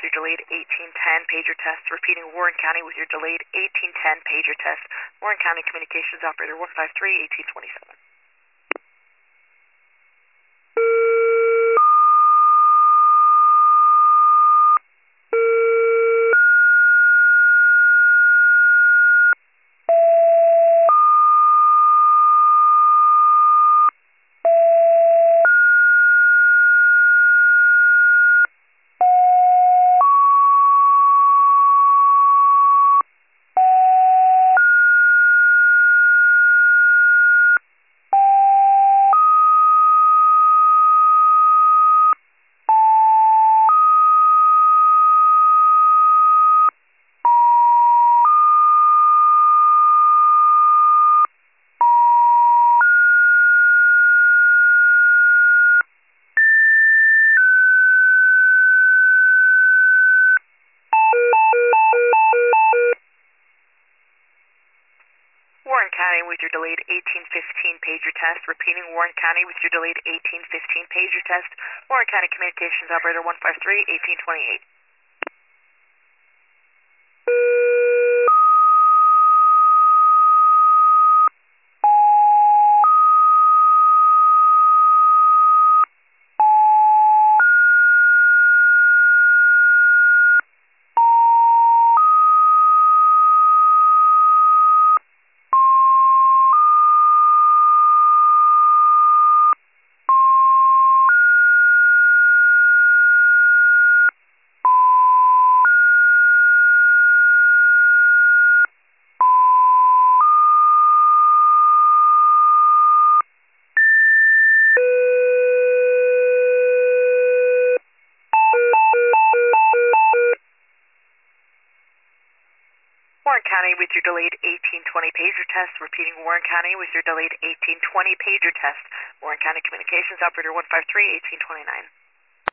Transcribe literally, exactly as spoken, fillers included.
with your delayed eighteen ten pager test. Repeating Warren County with your delayed eighteen ten pager test. Warren County Communications Operator one five three, eighteen twenty-seven. Warren County with your delayed eighteen fifteen pager test. Repeating Warren County with your delayed eighteen fifteen pager test. Warren County Communications Operator one five three, eighteen twenty-eight. Warren County with your delayed eighteen twenty pager test. Repeating Warren County with your delayed eighteen twenty pager test. Warren County Communications Operator one five three, eighteen twenty-nine.